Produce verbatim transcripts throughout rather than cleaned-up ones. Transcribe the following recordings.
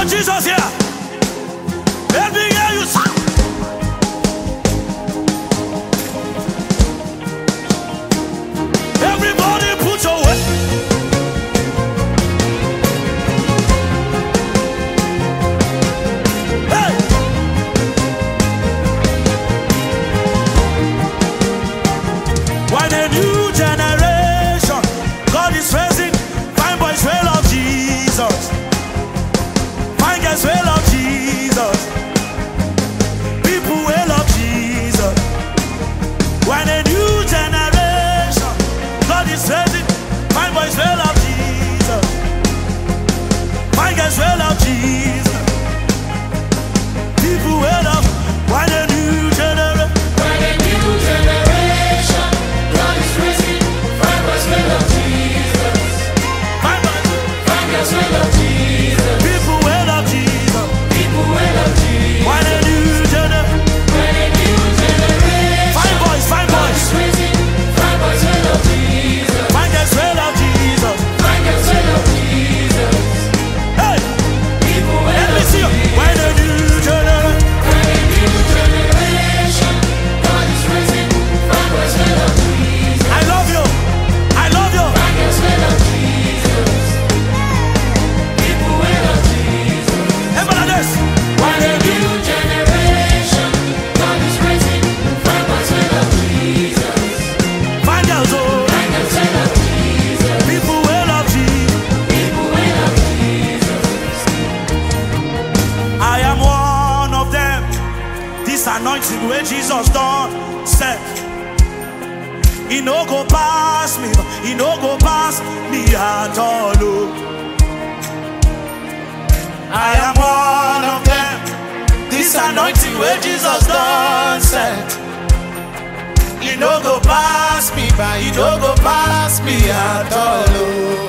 Jesus here. Let me hear you sing. Everybody put your weight. Hey. When a new generation, God is raising fine boys will love Jesus. Fine girls will love Jesus. People will love Jesus. When a new generation, God is raising fine boys will love Jesus. Fine girls will love Jesus. People will love. When a new generation, When a new generation, God is raising, fine boys will love Jesus. fine boys, Fine girls will love Jesus. people will love Jesus. People will love Jesus. When a new generation, When a new generation, fine boys, fine God boys, is raising, fine boys will love Jesus. fine girls will love Jesus. Fine girls will love Jesus. Hey, People will let me love see you. Jesus. When a new generation, When a new generation, God is raising, fine boys will love Jesus. I love you, I love you. Fine girls will love Jesus. People will love Jesus. Everybody this. When a new generation, God is raising, fine boys will love Jesus. Fine girls, oh, Fine girls will love Jesus. people will love Jesus. People will love Jesus. I am one of them. This anointing where Jesus done said, he no go pass me, he no go pass me at all. Oh. I am one of them. This anointing where Jesus done said, he no go pass me by, he no go pass me at all. Oh.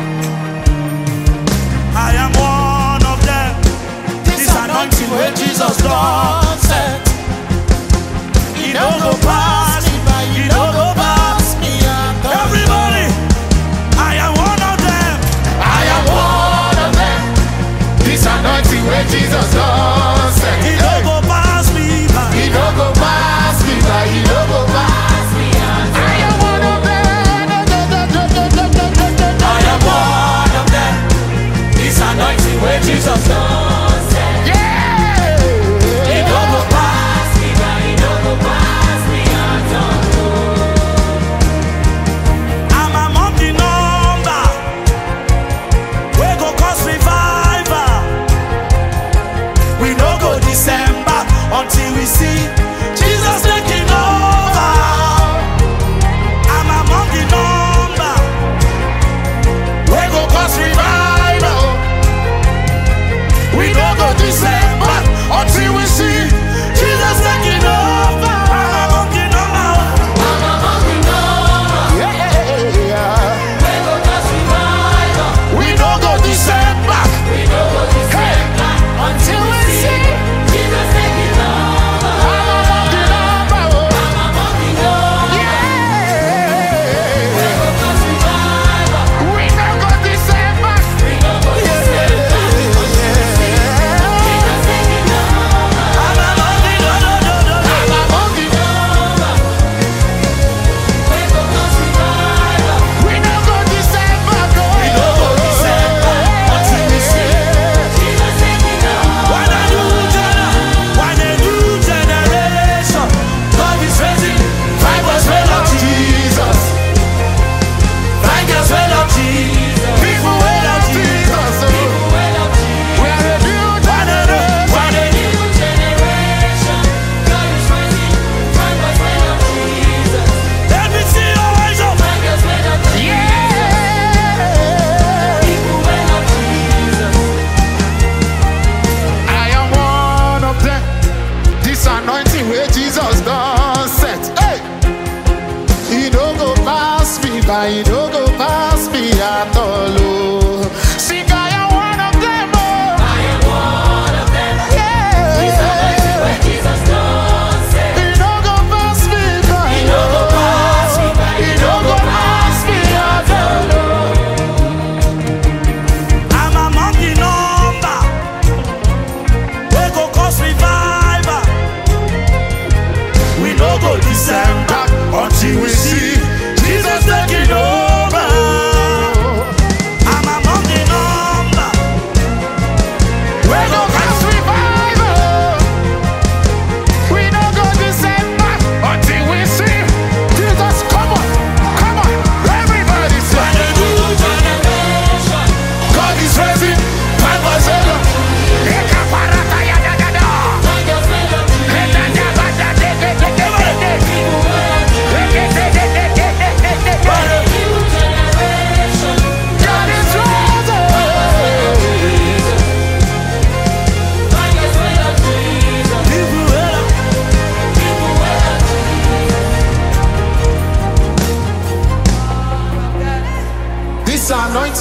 I am one of them. This anointing where Jesus done said, he no go pass me by, he no go pass me at all. Everybody, I am one of them. I am one of them. This anointing where Jesus does said, He no go pass me by. He no go pass me by, He no go pass me by. I am one of them. I am one of them. This anointing where Jesus done said, Yeah. he no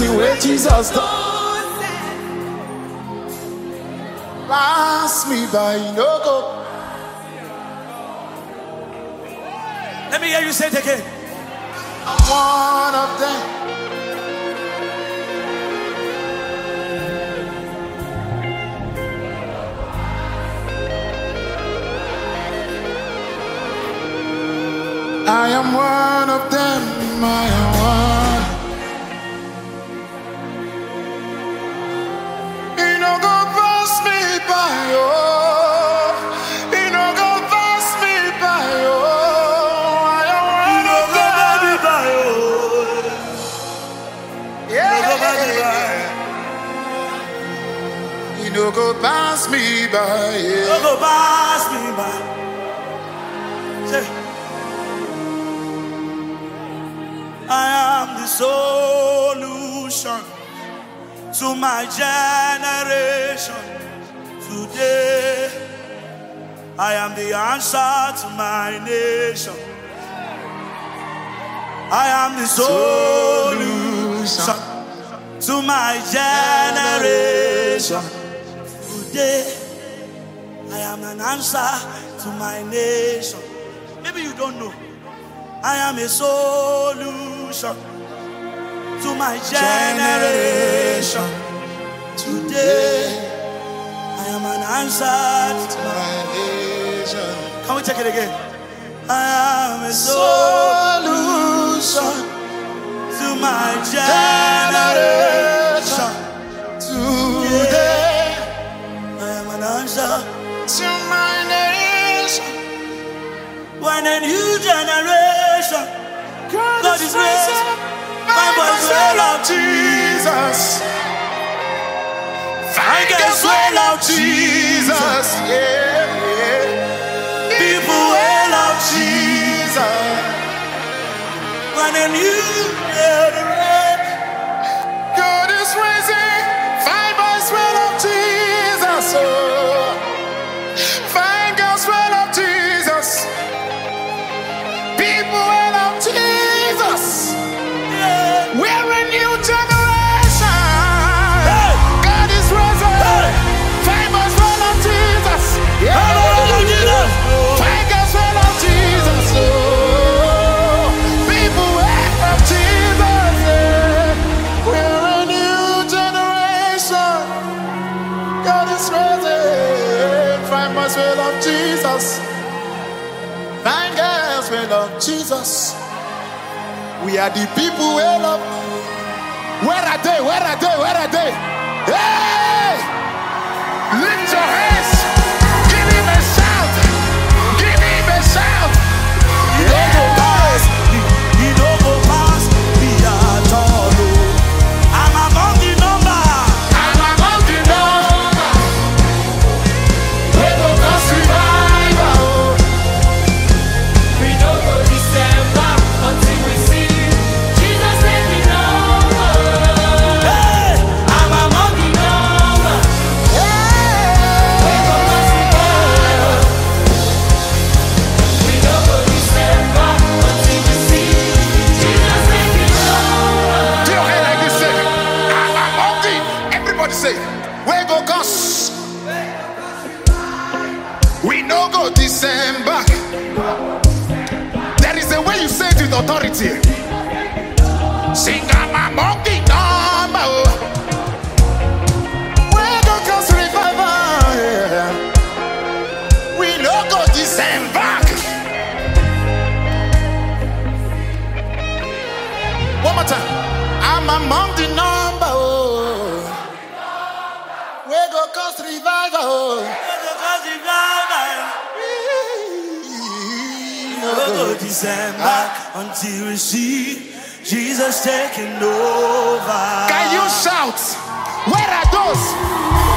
thing where Jesus done. Pass me by, no go. Let me hear you say it again. I'm one of them. I am one of them. I am one. You know, go pass me by, oh. You know, go pass me by, oh. I am one of them. Yeah. You know, go pass me by, yeah. Go pass me by. Say, I am the solution to my generation. Today, I am the answer to my nation. I am the solution to my generation. Today, I am an answer to my nation. Maybe you don't know. I am a solution to my generation. Today, I am an answer to my nation. Can we take it again? I am a solution to my generation. Today, I am an answer To my nation. when a new generation God is raising. Find us well of Jesus. Find us well of Jesus. Yeah, yeah. People well of Jesus. when a new generation God is raising. Find us well of Jesus. Oh. Find us well of Jesus. People well of Jesus. yeah. We're a new generation. God is risen. Find us well of Jesus. Yeah. Find us well of Jesus. Oh. People well of Jesus. Yeah. We're a new generation. God is risen. Find us well of Jesus. Find us well of Jesus. We are the people we love. Where are they? Where are they? Where are they? Hey! Lift your hands. Give him a shout. Give him a shout. He don't go pass. He, he don't go pass me at all. oh. I'm among the number. I'm among the number. We go cause revival. We don't go December until we see Jesus taking over. Hey, I'm among the number. We go cause revival. We don't go December until we see Jesus taking over. Do your hand like this, say, I'm among the. Everybody say, we go cause. We no go December. There is a way you say it with authority. Sing I'm among the number. We go cause revival. Yeah. We no go December. One more time. I'm among the number. Oh. We go cause revival. because you got We'll go December until we see Jesus taking over. Can you shout? Where are those